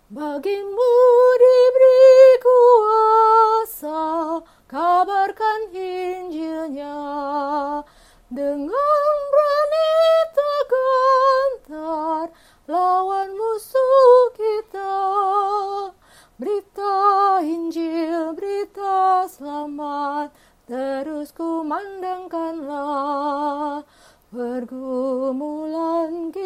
Bagimu diberi kuasa, kabarkan Injilnya dengan berani tak gentar lawan musuh kita. Berita Injil, berita selamat, terus kumandangkanlah. Pergumulan